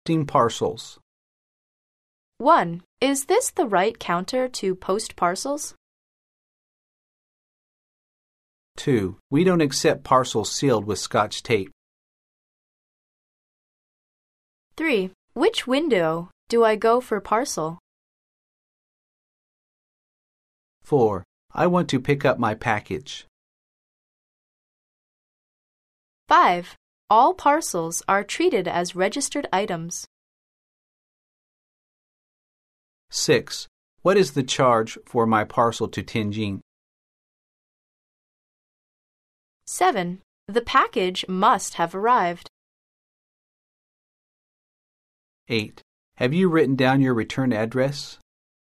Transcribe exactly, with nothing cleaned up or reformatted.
Posting parcels. one. Is this the right counter to post parcels? two. We don't accept parcels sealed with Scotch tape. three. Which window do I go for parcel? four. I want to pick up my package. five. All parcels are treated as registered items. six. What is the charge for my parcel to Tianjin? seven. The package must have arrived. eight. Have you written down your return address?